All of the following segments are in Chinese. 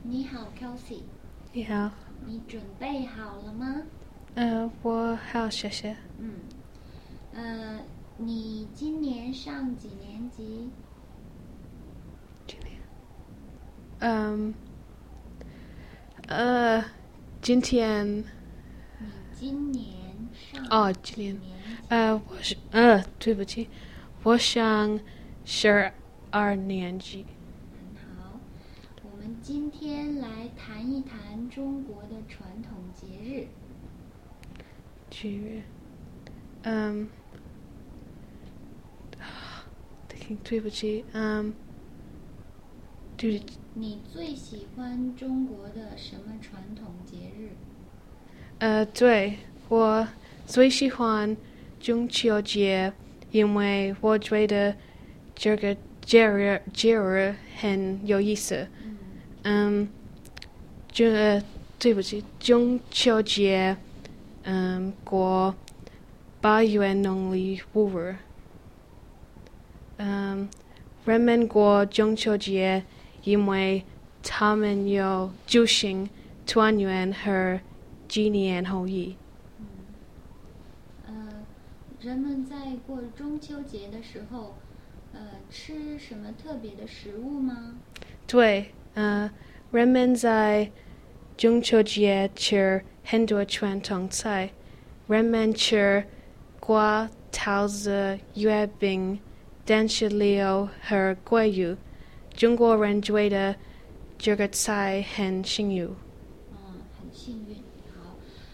你好 Kelsey， 你好， 你准备好了吗？ 我好，谢谢。 你今年上几年级？ 今天， 你今年上今年， 几年对不起，我上12年级。 很好，我们今天来谈一谈中国的传统节日。 对不起， 你最喜欢中国的什么传统节日？ 对，我最喜欢中秋节，因为我觉得这个节日很有意思。对不起，中秋节，过8月农历5日。人们过中秋节，因为他们有举行团圆和纪念会议。 人们在过中秋节的时候，吃什么特别的食物吗？ 对，人们在中秋节吃很多传统菜，人们吃瓜、桃子、月饼、蛋石榴和桂鱼。中国人觉得这个菜很幸运。 很幸运。好，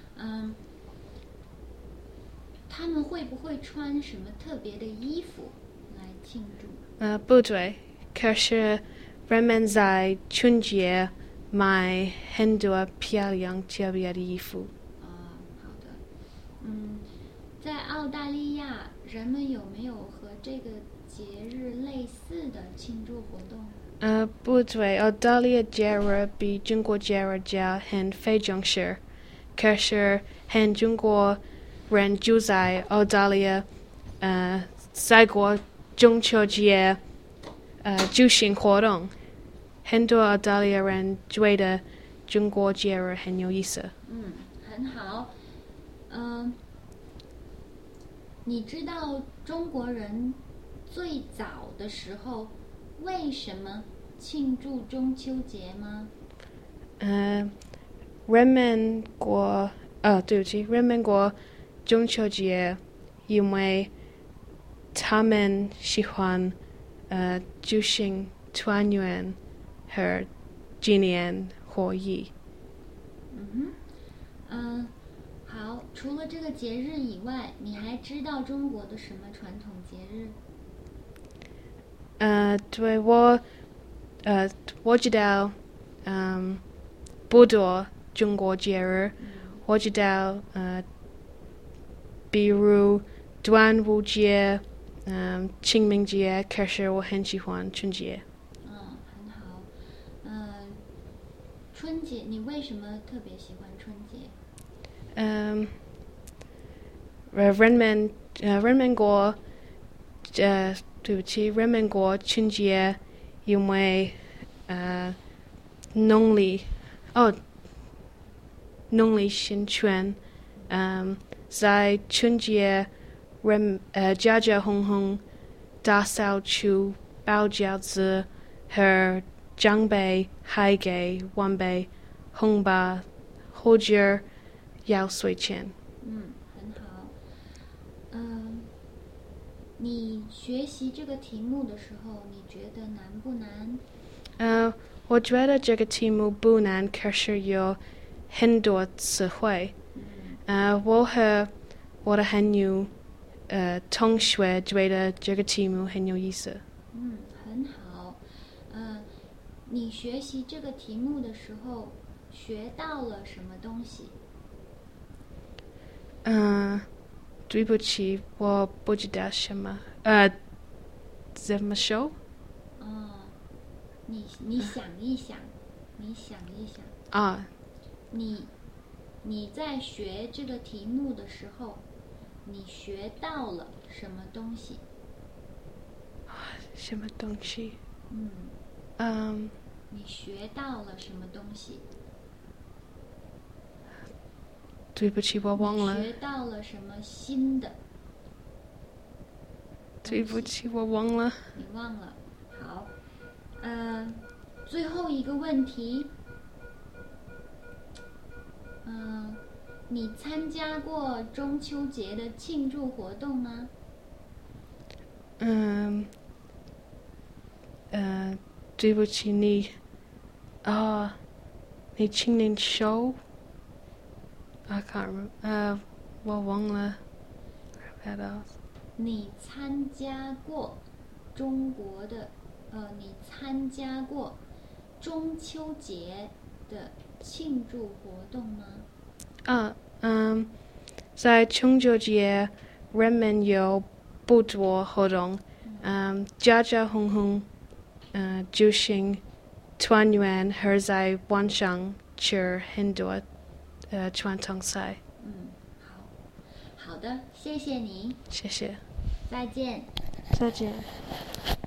他们会不会穿什么特别的衣服来庆祝？ 不对，可是人们在春节买很多漂亮特别的衣服。 好的。在澳大利亚，人们有没有和这个节日类似的庆祝活动？ 不对，澳大利亚节日比中国节日早很非常时，可是很中国人住在澳大利亚，在过中秋节，举行活动。很多澳大利亚人觉得中国节日很有意思。 很好。你知道中国人最早的时候为什么庆祝中秋节吗？ 人们过中秋节，因为他们喜欢举行团圆和纪念会议。 好，除了这个节日以外，你还知道中国的什么传统节日？ 对，我知道，不多中国节日，我知道，比如端午节，清明节，可是我很喜欢春节。 很好。春节，你为什么特别喜欢春节？ 人们过春节，因为农历新春，在春节家家户户大扫除、包饺子和长辈还给晚辈红包或者压岁钱。 很好。你学习这个题目的时候，你觉得难不难？ 我觉得这个题目不难，可是有很多词汇。我和我的同学觉得这个题目很有意思。 很好。你学习这个题目的时候，学到了什么东西？ 对不起，我不知道什么。怎么说？ 你想一想，你在学这个题目的时候，你学到了什么东西？ 什么东西？ 你学到了什么东西？ 对不起，我忘了。 你学到了什么新的？ 对不起，我忘了。 你忘了。好，最后一个问题。你参加过中秋节的庆祝活动吗？ 对不起，你请您说。I can't remember. 我忘了。 你参加过中国的你参加过中秋节的庆祝活动吗？ 在中秋节，人们有不多活动，家家户户举行团圆，和在晚上吃很多传统菜。 好的，谢谢你。 谢谢。 再见。 再见。